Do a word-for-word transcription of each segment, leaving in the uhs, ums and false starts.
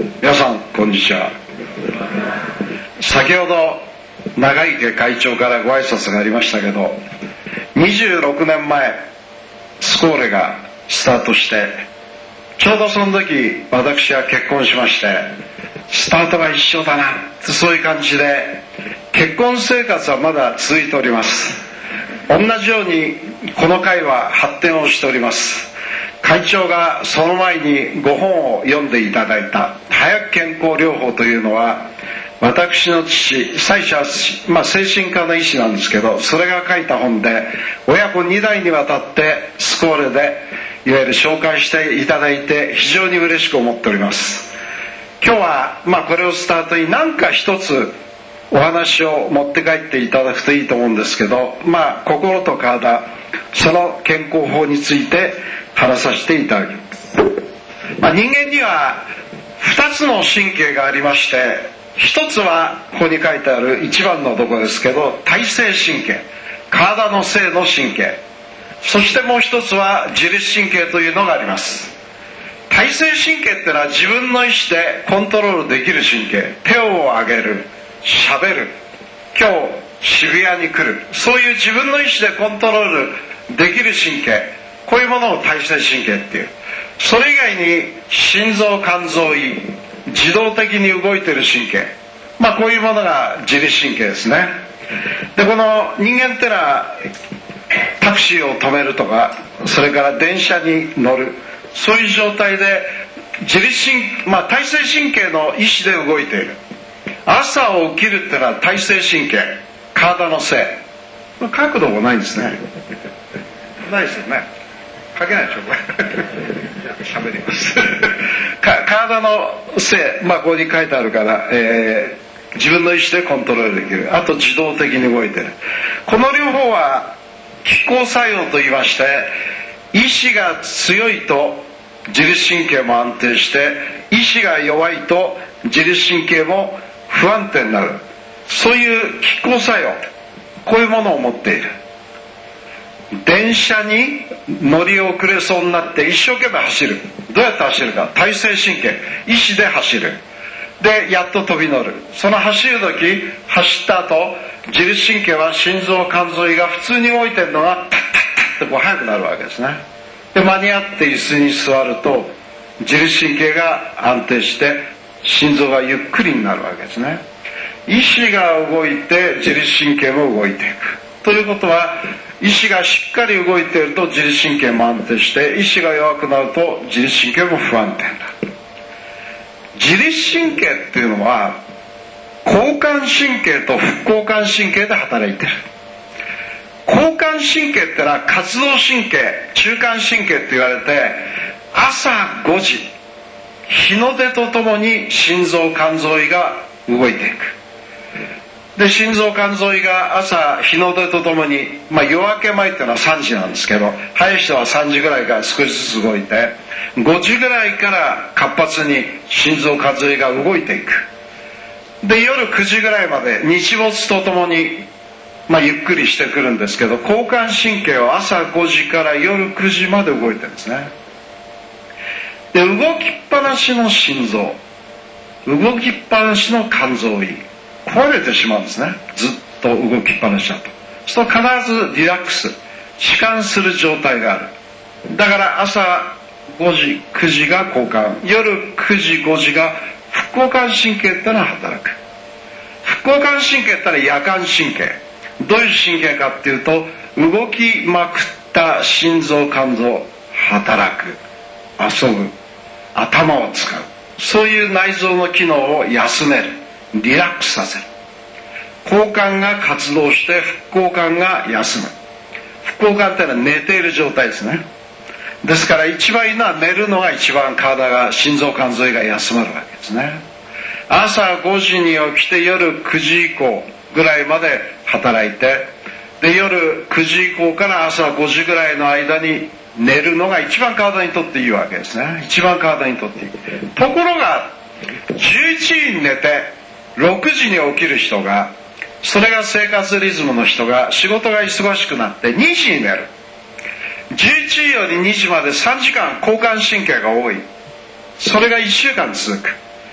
皆さんこんにちは。先ほど長池会長からご挨拶がありましたけど、にじゅうろくねんまえスコーレがスタートして、ちょうどその時私は結婚しまして、スタートが一緒だな、そういう感じで結婚生活はまだ続いております。同じようにこの会は発展をしております。会長がその前にご本を読んでいただいた早く健康療法というのは、私の父、最初は、まあ、精神科の医師なんですけど、それが書いた本で、親子に代にわたってスコーレでいわゆる紹介していただいて非常に嬉しく思っております。今日は、まあ、これをスタートに何か一つお話を持って帰っていただくといいと思うんですけど、まあ、心と体、その健康法について話させていただきます。まあ、人間にはふたつの神経がありまして、一つはここに書いてある一番のところですけど、体性神経、体の性の神経、そしてもう一つは自律神経というのがあります。体性神経っていうのは自分の意思でコントロールできる神経、手を挙げる、喋る、今日渋谷に来る、そういう自分の意思でコントロールできる神経、こういうものを体性神経っていう。それ以外に心臓、肝臓胃、自動的に動いている神経、まあこういうものが自律神経ですね。で、この人間ってのはタクシーを止めるとか、それから電車に乗る、そういう状態で自律神、まあ体性神経の意思で動いている。朝起きるってのは体性神経、体の性。角度もないんですね。ないですよね。書けないでしょこれ。喋りますか。体の性、まあここに書いてあるから、えー、自分の意思でコントロールできる。あと自動的に動いてる。この両方は拮抗作用と言いまして、意志が強いと自律神経も安定して、意志が弱いと自律神経も不安定になる。そういう拮抗作用、こういうものを持っている。電車に乗り遅れそうになって一生懸命走る。どうやって走るか、体性神経、意志で走る。でやっと飛び乗る。その走る時、走った後、自律神経は心臓、肝臓胃が普通に動いてるのがタッタッタッとこう速くなるわけですね。で間に合って椅子に座ると自律神経が安定して心臓がゆっくりになるわけですね。意志が動いて自律神経も動いていくということは、意志がしっかり動いていると自律神経も安定して、意志が弱くなると自律神経も不安定になる。自律神経っていうのは交感神経と副交感神経で働いている。交感神経ってのは活動神経、中間神経って言われて、朝ごじ日の出とともに心臓、肝臓胃が動いていく。で心臓、肝臓胃が朝日の出とともに、まあ、夜明け前っていうのはさんじなんですけど、早い人はさんじぐらいから少しずつ動いて、ごじぐらいから活発に心臓、肝臓胃が動いていく。で夜くじぐらいまで日没とともに、まあ、ゆっくりしてくるんですけど、交感神経は朝ごじから夜くじまで動いてるんですね。で動きっぱなしの心臓、動きっぱなしの肝臓胃、壊れてしまうんですね。ずっと動きっぱなしだと。そうすると必ずリラックス、弛緩する状態がある。だから朝ごじ、くじが交感、夜くじ、ごじが副交感神経ってのは働く。副交感神経ってのは夜間神経。どういう神経かっていうと、動きまくった心臓、肝臓、働く、遊ぶ、頭を使う、そういう内臓の機能を休める、リラックスさせる。交感が活動して副交感が休む。副交感ってのは寝ている状態ですね。ですから一番いいのは寝るのが一番体が、心臓、肝臓が休まるわけですね。朝ごじに起きて夜くじ以降ぐらいまで働いて、で夜くじ以降から朝ごじぐらいの間に寝るのが一番体にとっていいわけですね。一番体にとっていい。ところがじゅういちじに寝てろくじに起きる人が、それが生活リズムの人が、仕事が忙しくなってにじに寝る。じゅういちじよりにじまでさんじかん交感神経が多い。それがいっしゅうかん続く。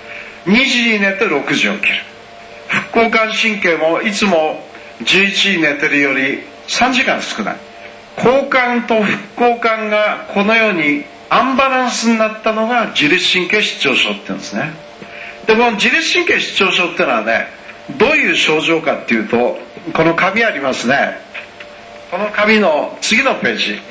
にじに寝てろくじ起きる。副交感神経もいつもじゅういちじ寝てるよりさんじかん少ない。交感と副交感がこのようにアンバランスになったのが自律神経失調症って言うんですね。でこの自律神経失調症ってのはね、どういう症状かっていうと、この紙ありますね。この紙の次のページ、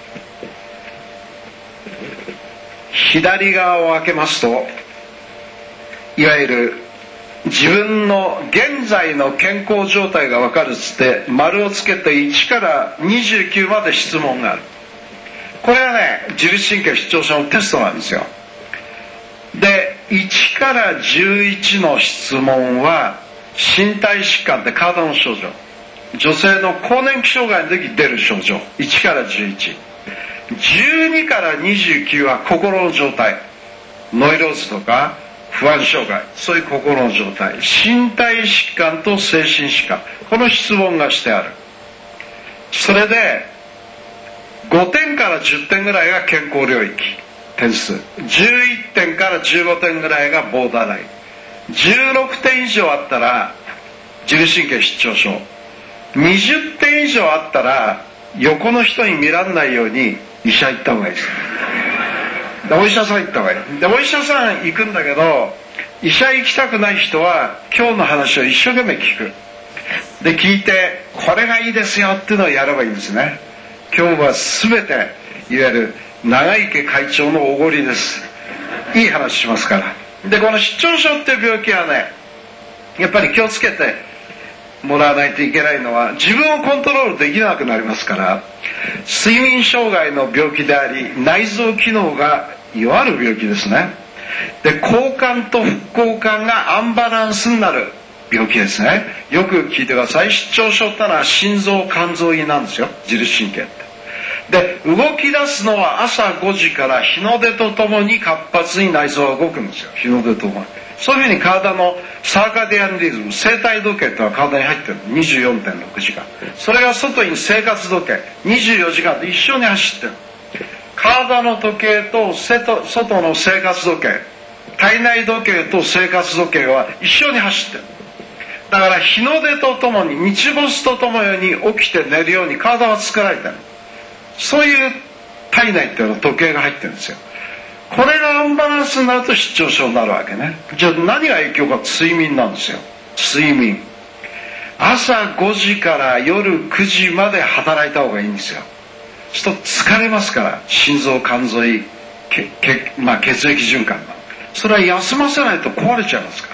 左側を開けますと、いわゆる自分の現在の健康状態が分かるっつって丸をつけていちからにじゅうきゅうまで質問がある。これはね、自律神経失調症のテストなんですよ。でいちからじゅういちの質問は身体疾患って体の症状、女性の更年期障害の時出る症状、いちからじゅういち。じゅうにからにじゅうきゅうは心の状態、ノイローズとか不安障害、そういう心の状態、身体疾患と精神疾患、この質問がしてある。それでごてんからじゅってんぐらいが健康領域点数、じゅういってんからじゅうごてんぐらいがボーダーライン、じゅうろくてん以上あったら自律神経失調症、にじゅってん以上あったら横の人に見られないように医者行った方がいいです。でお医者さん行った方がいい。でお医者さん行くんだけど、医者行きたくない人は今日の話を一生懸命聞く。で聞いて、これがいいですよっていうのをやればいいんですね。今日は全ていわゆる長池会長のおごりです。いい話しますから。でこの失調症っていう病気はね、やっぱり気をつけてもらわないといけないのは、自分をコントロールできなくなりますから、睡眠障害の病気であり内臓機能が弱る病気ですね。で交感と副交感がアンバランスになる病気ですね。よく聞いてください。失調症ってのは心臓肝臓胃なんですよ、自律神経って。で動き出すのは朝ごじから日の出とともに活発に内臓が動くんですよ、日の出とともに。そういうふうに体のサーカディアンリズム、生体時計ってのは体に入ってる。 にじゅうよんてんろくじかん、それが外に生活時計にじゅうよじかんで一緒に走ってる。体の時計と外の生活時計、体内時計と生活時計は一緒に走ってる。だから日の出とともに、日没とともに起きて寝るように体は作られてる。そういう体内っていうのは時計が入ってるんですよ。これがアンバランスになると失調症になるわけね。じゃあ何が影響か、睡眠なんですよ。睡眠、朝ごじから夜くじまで働いた方がいいんですよ。そうすると疲れますから、心臓肝臓胃、けけ、まあ、血液循環が、それは休ませないと壊れちゃいますから。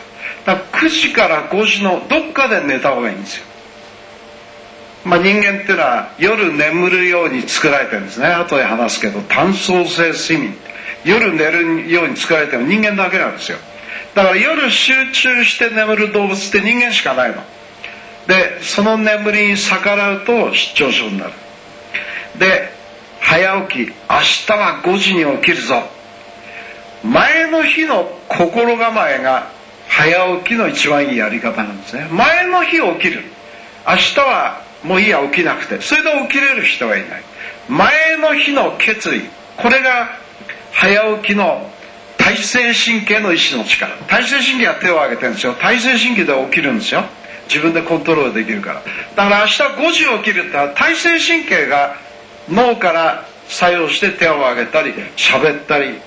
だからくじからごじのどっかで寝た方がいいんですよ。まあ、人間っていうのは夜眠るように作られてるんですね。後で話すけど、単相性睡眠、夜寝るように作られてる人間だけなんですよ。だから夜集中して眠る動物って人間しかないので、その眠りに逆らうと失調症になる。で早起き、明日はごじに起きるぞ、前の日の心構えが早起きの一番いいやり方なんですね。前の日起きる、明日はもういいや起きなくて、それで起きれる人はいない。前の日の決意、これが早起きの体制神経の意志の力。体制神経は手を挙げてるんですよ。体制神経で起きるんですよ、自分でコントロールできるから。だから明日ごじ起きるってのは体制神経が脳から作用して手を挙げたり喋ったり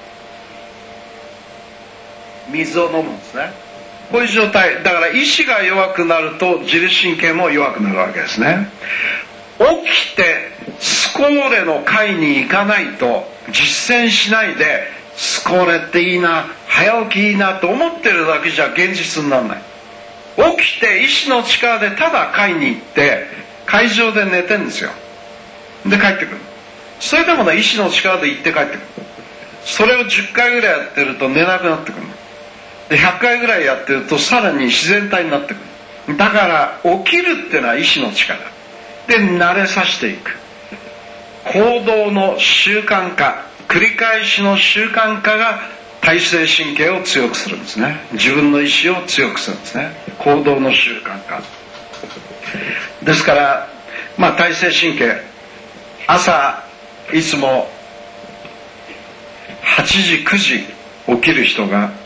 水を飲むんですね。こういう状態だから、意志が弱くなると自律神経も弱くなるわけですね。起きてスコーレの会に行かないと、実践しないでスコーレっていいな、早起きいいなと思ってるだけじゃ現実にならない。起きて意志の力でただ会に行って会場で寝てるんですよ。で帰ってくる。それでもね、意志の力で行って帰ってくる。それをじゅっかいぐらいやってると寝なくなってくる。でひゃっかいぐらいやってるとさらに自然体になってくる。だから起きるっていうのは意志の力で慣れさせていく。行動の習慣化、繰り返しの習慣化が体制神経を強くするんですね。自分の意志を強くするんですね。行動の習慣化ですから、まあ体制神経、朝いつもはちじくじ起きる人が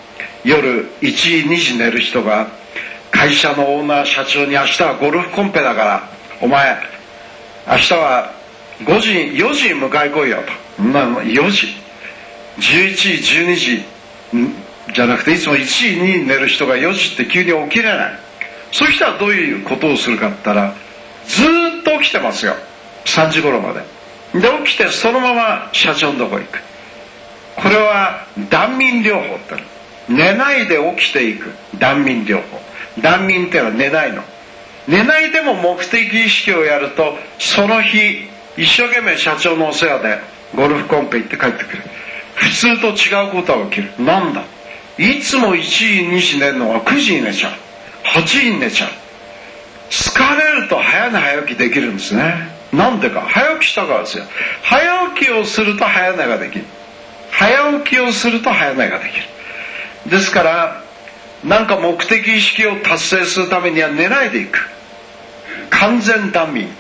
夜いちじにじ寝る人が会社のオーナー社長に、明日はゴルフコンペだからお前明日はごじよじに迎え来いよと。まあよじじゅういちじじゅうにじじゃなくて、いつもいちじに寝る人がよじって急に起きれない。そういう人はどういうことをするかって言ったら、ずーっと起きてますよ、さんじ頃まで。で起きてそのまま社長のとこ行く。これは断眠療法って、寝ないで起きていく断眠療法。断眠っていうのは寝ないの。寝ないでも目的意識をやると、その日一生懸命社長のお世話でゴルフコンペ行って帰ってくる。普通と違うことが起きる。なんだ、いつもいちじにじ寝るのがくじに寝ちゃう、はちじに寝ちゃう。疲れると早寝早起きできるんですね。なんでか、早起きしたからですよ。早起きをすると早寝ができる。早起きをすると早寝ができる。ですからなんか目的意識を達成するためには寝ないでいく。完全断眠って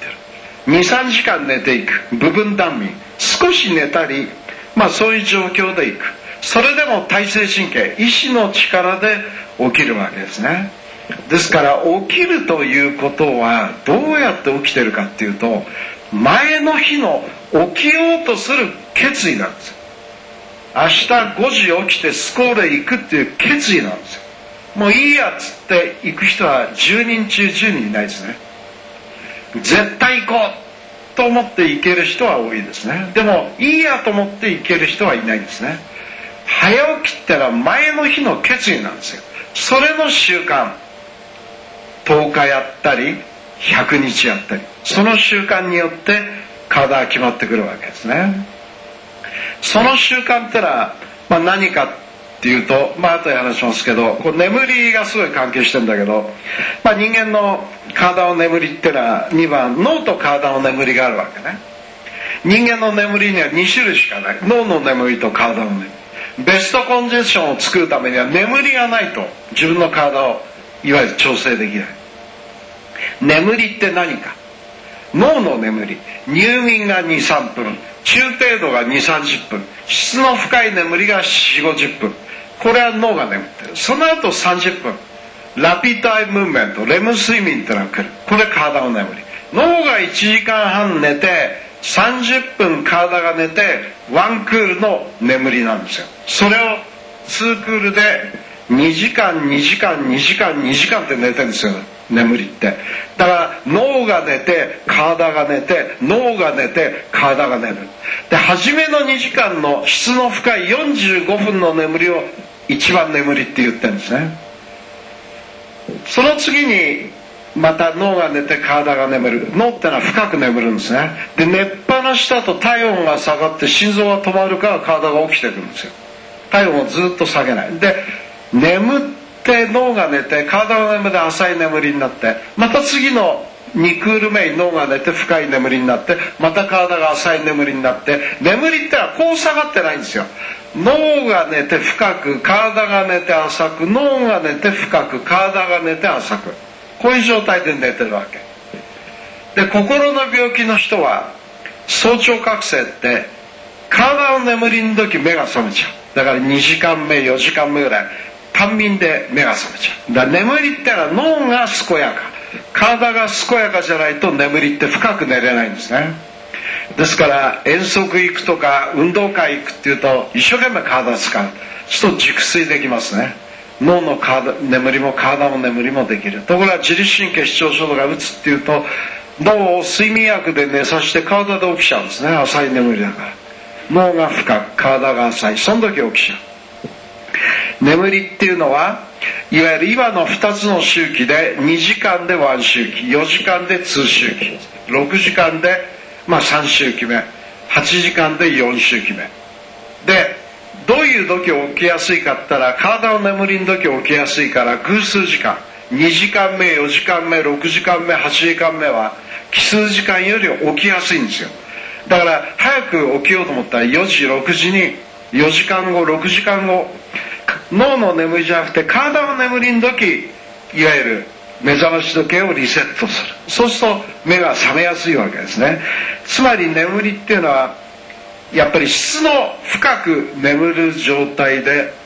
にさんじかん寝ていく部分断眠。少し寝たり、まあそういう状況でいく。それでも体制神経、意志の力で起きるわけですね。ですから起きるということはどうやって起きてるかっていうと、前の日の起きようとする決意なんですよ。明日ごじ起きてスコールへ行くっていう決意なんですよ。もういいやっつって行く人はじゅうにん中じゅうにんいないですね。絶対行こうと思って行ける人は多いですね。でもいいやと思って行ける人はいないんですね。早起きってのは前の日の決意なんですよ。それの習慣、とおかやったりひゃくにちやったり、その習慣によって体が決まってくるわけですね。その習慣ってのは、まあ、何かっていうと、まあ後で話しますけど、こう眠りがすごい関係してるんだけど、まあ、人間の体の眠りってのはにばん、脳と体の眠りがあるわけね。人間の眠りにはに種類しかない。脳の眠りと体の眠り。ベストコンディションを作るためには眠りがないと自分の体をいわゆる調整できない。眠りって何か。脳の眠り、入眠がに、さんぷん、中程度がに、さんじゅっぷん、質の深い眠りがよん、ごじゅっぷん。これは脳が眠ってる。その後さんじゅっぷん、ラピッドアイムーブメント、レム睡眠ってのが来る。これ体の眠り。脳がいちじかんはん寝てさんじゅっぷん体が寝てワンクールの眠りなんですよ。それをツークールでにじかんにじかんにじかんにじかんって寝てるんですよ、眠りって。だから脳が寝て体が寝て脳が寝て体が寝る。で初めのにじかんの質の深いよんじゅうごふんの眠りを一番眠りって言ってるんですね。その次にまた脳が寝て体が眠る。脳ってのは深く眠るんですね。で寝っぱなしだと体温が下がって心臓が止まるから体が起きてくるんですよ。体温をずっと下げない。で眠って脳が寝て体が眠って浅い眠りになって、また次のにクール目に脳が寝て深い眠りになって、また体が浅い眠りになって、眠りってのはこう下がってないんですよ。脳が寝て深く体が寝て浅く、脳が寝て深く体が寝て浅く、こういう状態で寝てるわけで、心の病気の人は早朝覚醒って体の眠りの時目が覚めちゃう。だからにじかんめよじかんめぐらい短眠で目が覚めちゃう。だから眠りってのは脳が健やか、体が健やかじゃないと眠りって深く寝れないんですね。ですから遠足行くとか運動会行くっていうと一生懸命体使う。そうすると熟睡できますね。脳の体眠りも体の眠りもできる。ところが自律神経失調症とかうつっていうと脳を睡眠薬で寝させて体で起きちゃうんですね。浅い眠りだから。脳が深く体が浅い、その時起きちゃう。眠りっていうのはいわゆる今のふたつの周期でにじかんでワン周期、よじかんでツー周期、ろくじかんでまあさん周期目、はちじかんでよん周期目で、どういう時起きやすいかって言ったら、体の眠りの時起きやすいから偶数時間、にじかんめよじかんめろくじかんめはちじかんめは奇数時間より起きやすいんですよ。だから早く起きようと思ったらよじろくじによじかんごろくじかんご、脳の眠りじゃなくて体の眠りの時、いわゆる目覚まし時計をリセットする。そうすると目が覚めやすいわけですね。つまり眠りっていうのはやっぱり質の深く眠る状態で、体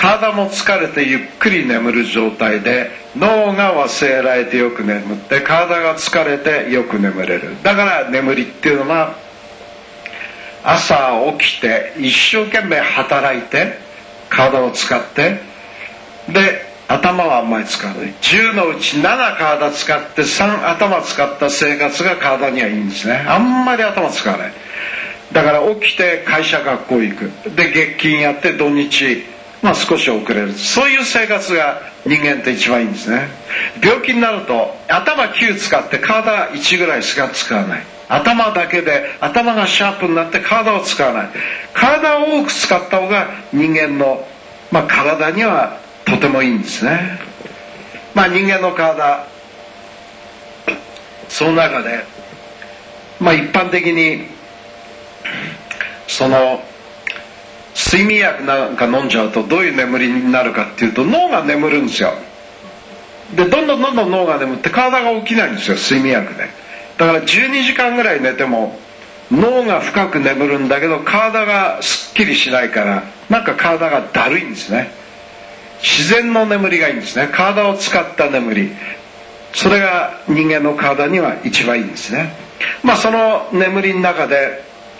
体も疲れてゆっくり眠る状態で、脳が忘れられてよく眠って、体が疲れてよく眠れる。だから眠りっていうのは、朝起きて一生懸命働いて体を使って、で頭はあんまり使わない。じゅうのうちなな体使ってさん頭使った生活が体にはいいんですね。あんまり頭使わない。だから起きて会社学校行く、で月金やって土日まあ少し遅れる、そういう生活が人間って一番いいんですね。病気になると頭きゅう使って体いちぐらいしか使わない。頭だけで頭がシャープになって体を使わない。体を多く使った方が人間の、まあ、体にはとてもいいんですね。まあ人間の体、その中でまあ一般的にその睡眠薬なんか飲んじゃうとどういう眠りになるかっていうと、脳が眠るんですよ。でどんどんどんどん脳が眠って体が起きないんですよ、睡眠薬で。だからじゅうにじかんぐらい寝ても脳が深く眠るんだけど体がすっきりしないから、なんか体がだるいんですね。自然の眠りがいいんですね。体を使った眠り、それが人間の体には一番いいんですね。まあその眠りの中で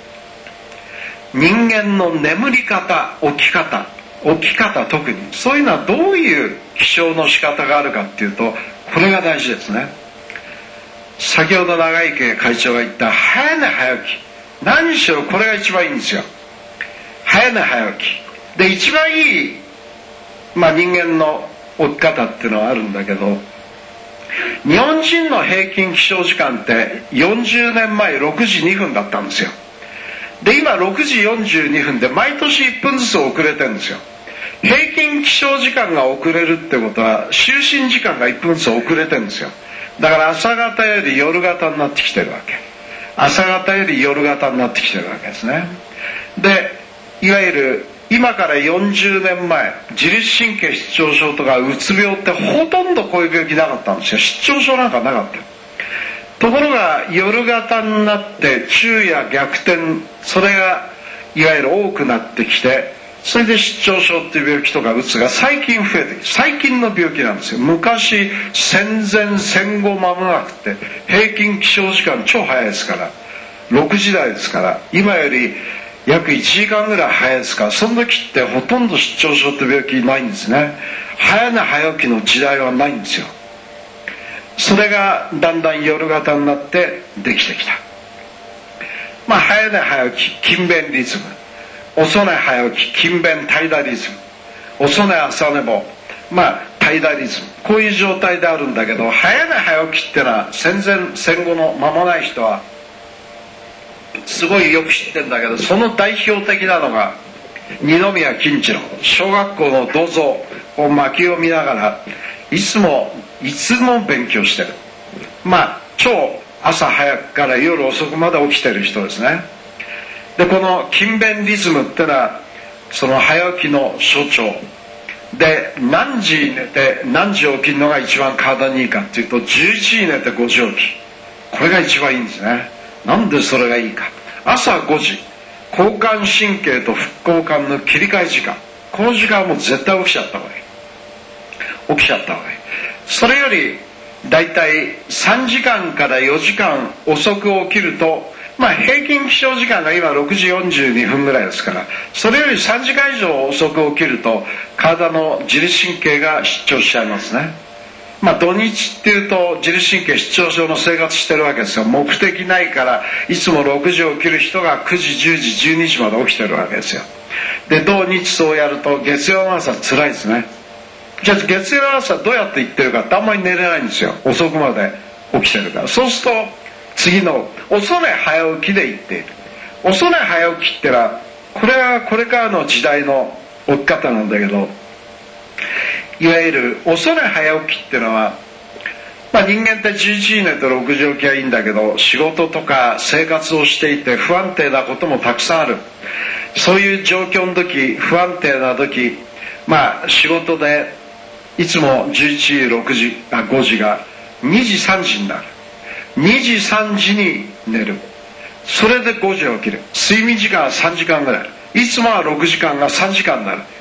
人間の眠り方、起き方、起き方、特にそういうのはどういう起床の仕方があるかっていうと、これが大事ですね。先ほど長池会長が言った早寝早起き、何しろこれが一番いいんですよ。早寝早起きで一番いい、まあ、人間の起き方っていうのはあるんだけど、日本人の平均起床時間ってよんじゅうねんまえろくじにふんだったんですよ。で今ろくじよんじゅうにふんで毎年いっぷんずつ遅れてるんですよ。平均起床時間が遅れるってことは就寝時間がいっぷんずつ遅れてるんですよ。だから朝方より夜型になってきてるわけ。朝方より夜型になってきてるわけですね。でいわゆる今からよんじゅうねんまえ、自律神経失調症とかうつ病ってほとんどこういう病気なかったんですよ。失調症なんかなかった。ところが夜型になって昼夜逆転、それがいわゆる多くなってきて、それで失調症っていう病気とかうつが最近増えてきて、最近の病気なんですよ。昔戦前戦後間もなくて平均起床時間超早いですから、ろくじ台ですから、今より約いちじかんぐらい早いですから、その時ってほとんど失調症って病気ないんですね。早寝早起きの時代はないんですよ。それがだんだん夜型になってできてきた。まあ早寝早起き勤勉リズム、遅寝早起き勤勉怠惰リズム、遅寝朝寝坊、まあ怠惰リズム、こういう状態であるんだけど、早寝早起きってのは戦前戦後の間もない人はすごいよく知ってるんだけど、その代表的なのが二宮金次郎。小学校の銅像を薪を見ながらいつもいつも勉強してる。まあ超朝早くから夜遅くまで起きてる人ですね。でこの勤勉リズムってのはその早起きの象徴で、何時寝て何時起きるのが一番体にいいかっていうと、じゅういちじ寝てごじ起き、これが一番いいんですね。なんでそれがいいか。朝ごじ、交感神経と副交感の切り替え時間、この時間はもう絶対起きちゃった方がいい。起きちゃった方がいい。それよりだいたいさんじかんからよじかん遅く起きると、まあ平均起床時間が今ろくじよんじゅうにふんぐらいですから、それよりさんじかん以上遅く起きると体の自律神経が失調しちゃいますね。まあ土日っていうと自律神経失調症の生活してるわけですよ。目的ないからいつもろくじ起きる人がくじじゅうじじゅうにじまで起きてるわけですよ。で土日そうやると月曜の朝辛いですね。じゃあ月曜の朝どうやって行ってるかってあんまり寝れないんですよ。遅くまで起きてるから。そうすると次の遅寝早起きで行っている。遅寝早起きってのはこれはこれからの時代の起き方なんだけど、いわゆる遅寝早起きってのは、まあ、人間ってじゅういちじ寝てろくじ起きはいいんだけど、仕事とか生活をしていて不安定なこともたくさんある。そういう状況の時、不安定な時、まあ仕事でいつもじゅういちじろくじあごじがにじさんじになる。にじさんじに寝る。それでごじ起きる。睡眠時間はさんじかんぐらい。いつもはろくじかんがさんじかんになる。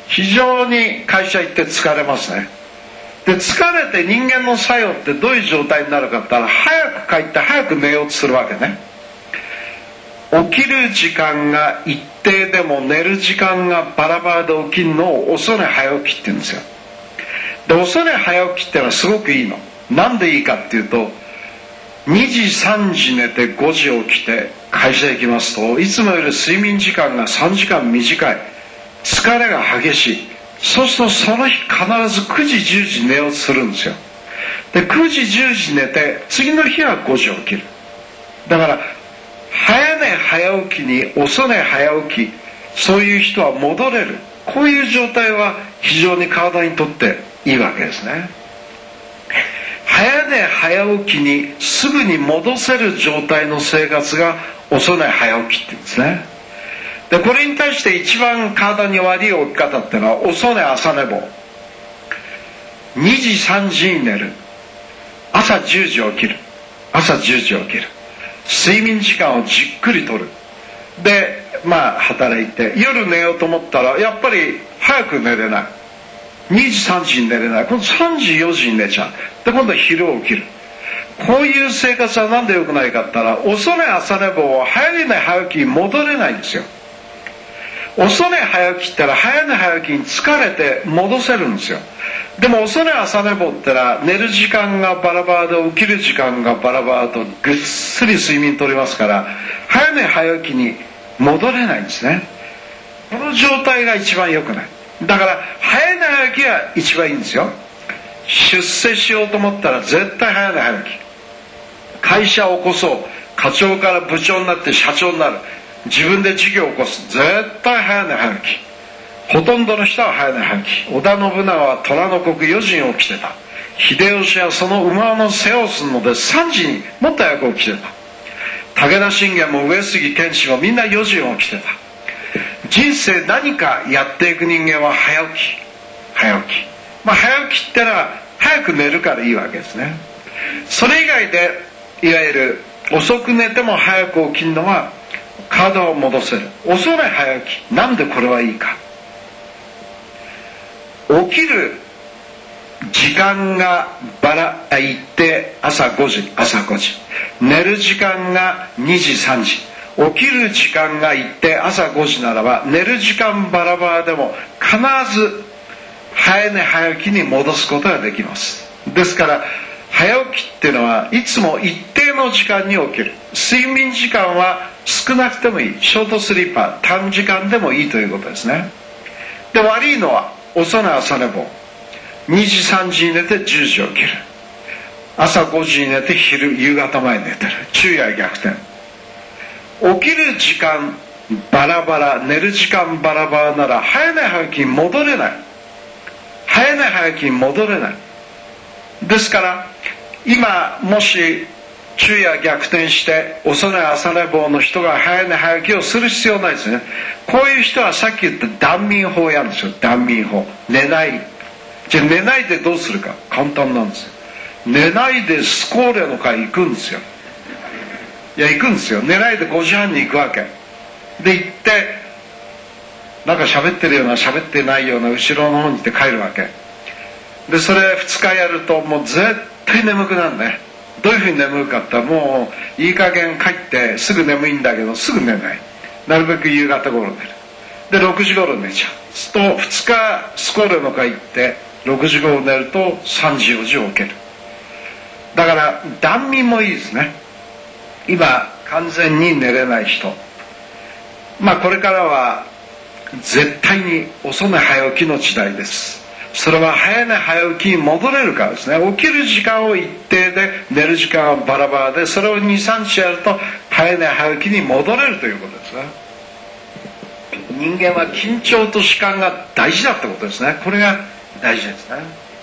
非常に会社行って疲れますね。で、疲れて人間の作用ってどういう状態になるかって言ったら、早く帰って早く寝ようとするわけね。起きる時間が一定でも寝る時間がバラバラで起きるのを遅寝早起きって言うんですよ。で、遅寝早起きってのはすごくいいの。なんでいいかっていうと、にじさんじ寝てごじ起きて会社行きますと、いつもより睡眠時間がさんじかん短い、疲れが激しい。そうするとその日必ずくじじゅうじ寝ようとするんですよ。で、くじじゅうじ寝て次の日はごじ起きる。だから早寝早起きに遅寝早起き、そういう人は戻れる。こういう状態は非常に体にとっていいわけですね。早寝早起きにすぐに戻せる状態の生活が遅寝早起きって言うんですね。で、これに対して一番体に悪い起き方っていうのは遅寝朝寝坊。にじさんじに寝る、朝じゅうじ起きる、朝じゅうじ起きる、睡眠時間をじっくりとる。で、まあ働いて夜寝ようと思ったらやっぱり早く寝れない、にじさんじに寝れない、今度さんじよじに寝ちゃう。で、今度は昼起きる。こういう生活はなんで良くないかって言ったら、遅寝朝寝坊は早寝早起きに戻れないんですよ。遅寝早起きったら早寝早起きに疲れて戻せるんですよ。でも遅寝朝寝坊ってのは寝る時間がバラバラで起きる時間がバラバラとぐっすり睡眠取れますから、早寝早起きに戻れないんですね。この状態が一番良くない。だから早寝早起きが一番いいんですよ。出世しようと思ったら絶対早寝早起き。会社を起こそう、課長から部長になって社長になる、自分で事業を起こす、絶対早寝早起き。ほとんどの人は早寝早起き。織田信長は虎の刻よじに起きてた。秀吉はその馬の世話をするのでさんじにもっと早く起きてた。武田信玄も上杉謙信もみんなよじに起きてた。人生何かやっていく人間は早起き早起き、まあ早起きってのは早く寝るからいいわけですね。それ以外でいわゆる遅く寝ても早く起きるのは体を戻せる遅寝早起き。なんでこれはいいか。起きる時間がバラ一定、朝ごじ、朝ごじ、寝る時間がにじさんじ、起きる時間が一定、朝ごじならば寝る時間バラバラでも必ず早寝早起きに戻すことができます。ですから早起きっていうのはいつも一定の時間に起きる。睡眠時間は少なくてもいい、ショートスリーパー、短時間でもいいということですね。で、悪いのは遅寝朝寝坊。にじさんじに寝てじゅうじ起きる、朝ごじに寝て昼夕方前に寝てる、昼夜逆転。起きる時間バラバラ、寝る時間バラバラなら早寝早起きに戻れない、早寝早起きに戻れない。ですから今もし昼夜逆転して遅寝朝寝坊の人が早寝早起きをする必要ないですね。こういう人はさっき言った断眠法をやるんですよ。断眠法。寝ない。じゃあ寝ないでどうするか。簡単なんですよ。寝ないでスコーレの会行くんですよ。いや行くんですよ。寝ないでごじはんに行くわけで、行ってなんか喋ってるような喋ってないような後ろの方に行って帰るわけで、それふつかやるともう絶対眠くなるね。どういうふうに眠るかってもういい加減帰ってすぐ眠いんだけどすぐ寝ない。なるべく夕方頃寝る。でろくじ頃寝ちゃう。するとふつかスコーレの会行ってろくじ頃寝るとさんじよじ起きる。だから断眠もいいですね。今完全に寝れない人、まあこれからは絶対に遅寝早起きの時代です。それは早寝早起きに戻れるからですね。起きる時間を一定で寝る時間はバラバラで、それをにさんにちやると早寝早起きに戻れるということですね。人間は緊張と弛緩が大事だってことですね。これが大事ですね。